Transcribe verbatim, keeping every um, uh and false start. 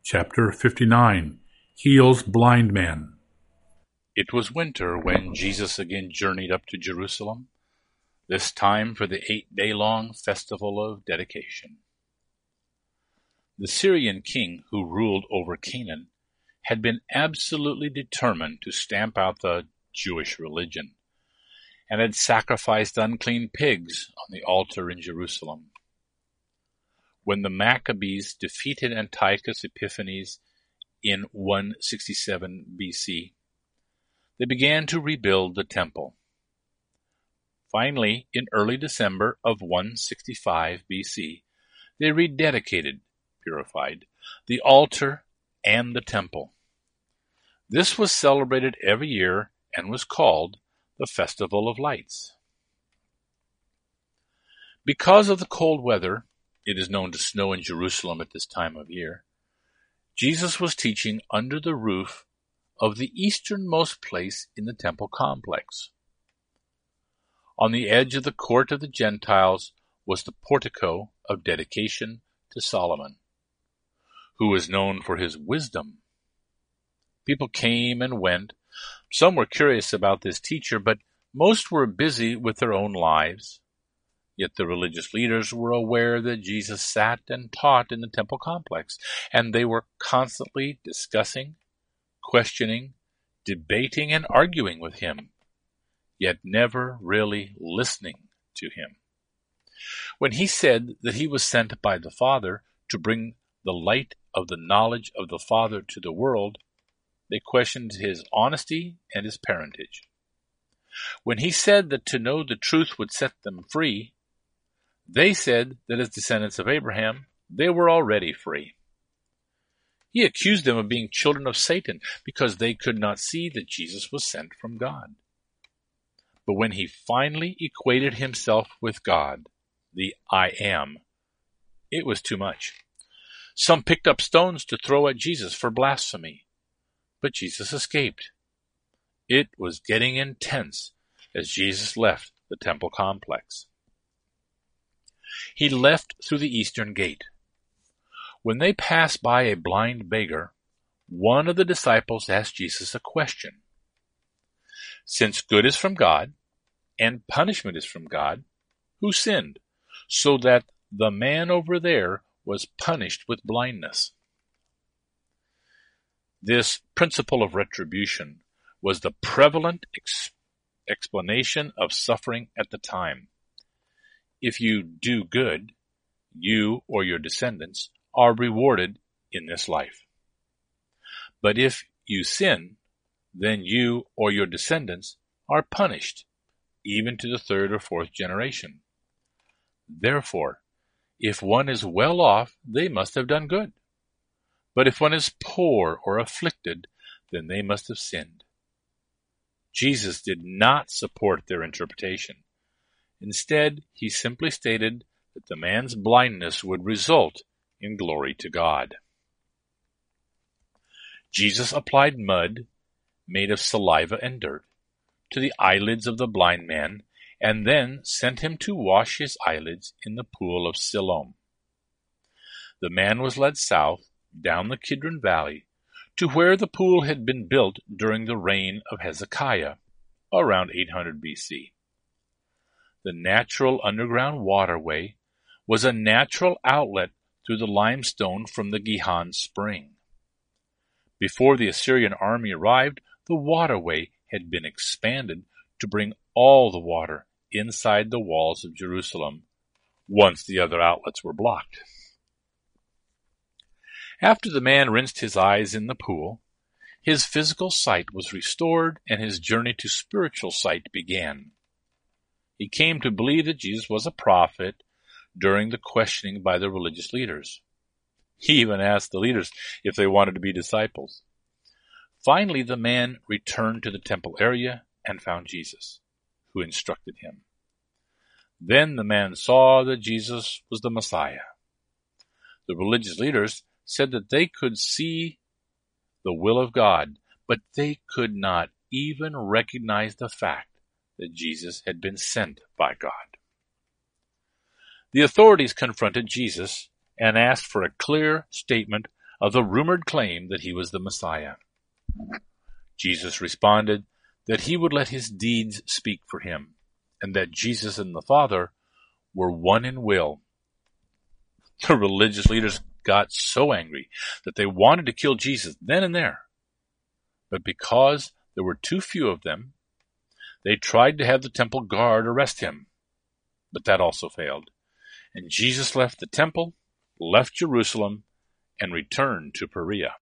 Chapter fifty-nine. Heals Blind Man. It was winter when Jesus again journeyed up to Jerusalem, this time for the eight-day-long festival of dedication. The Syrian king who ruled over Canaan had been absolutely determined to stamp out the Jewish religion, and had sacrificed unclean pigs on the altar in Jerusalem. When the Maccabees defeated Antiochus Epiphanes in one sixty-seven B C, they began to rebuild the temple. Finally, in early December of one sixty-five B C, they rededicated, purified, the altar and the temple. This was celebrated every year and was called the Festival of Lights. Because of the cold weather, it is known to snow in Jerusalem at this time of year, Jesus was teaching under the roof of the easternmost place in the temple complex. On the edge of the court of the Gentiles was the portico of dedication to Solomon, who was known for his wisdom. People came and went. Some were curious about this teacher, but most were busy with their own lives. Yet the religious leaders were aware that Jesus sat and taught in the temple complex, and they were constantly discussing, questioning, debating, and arguing with him, yet never really listening to him. When he said that he was sent by the Father to bring the light of the knowledge of the Father to the world, they questioned his honesty and his parentage. When he said that to know the truth would set them free, they said that as descendants of Abraham, they were already free. He accused them of being children of Satan because they could not see that Jesus was sent from God. But when he finally equated himself with God, the I Am, it was too much. Some picked up stones to throw at Jesus for blasphemy, but Jesus escaped. It was getting intense as Jesus left the temple complex. He left through the eastern gate. When they passed by a blind beggar, one of the disciples asked Jesus a question. Since good is from God, and punishment is from God, who sinned, so that the man over there was punished with blindness? This principle of retribution was the prevalent ex- explanation of suffering at the time. If you do good, you or your descendants are rewarded in this life. But if you sin, then you or your descendants are punished, even to the third or fourth generation. Therefore, if one is well off, they must have done good. But if one is poor or afflicted, then they must have sinned. Jesus did not support their interpretation. Instead, he simply stated that the man's blindness would result in glory to God. Jesus applied mud, made of saliva and dirt, to the eyelids of the blind man, and then sent him to wash his eyelids in the pool of Siloam. The man was led south, down the Kidron Valley, to where the pool had been built during the reign of Hezekiah, around eight hundred B C. The natural underground waterway was a natural outlet through the limestone from the Gihon spring. Before the Assyrian army arrived, the waterway had been expanded to bring all the water inside the walls of Jerusalem, once the other outlets were blocked. After the man rinsed his eyes in the pool, his physical sight was restored and his journey to spiritual sight began. He came to believe that Jesus was a prophet during the questioning by the religious leaders. He even asked the leaders if they wanted to be disciples. Finally, the man returned to the temple area and found Jesus, who instructed him. Then the man saw that Jesus was the Messiah. The religious leaders said that they could see the will of God, but they could not even recognize the fact that Jesus had been sent by God. The authorities confronted Jesus and asked for a clear statement of the rumored claim that he was the Messiah. Jesus responded that he would let his deeds speak for him, and that Jesus and the Father were one in will. The religious leaders got so angry that they wanted to kill Jesus then and there. But because there were too few of them, they tried to have the temple guard arrest him. But that also failed, and Jesus left the temple, left Jerusalem, and returned to Perea.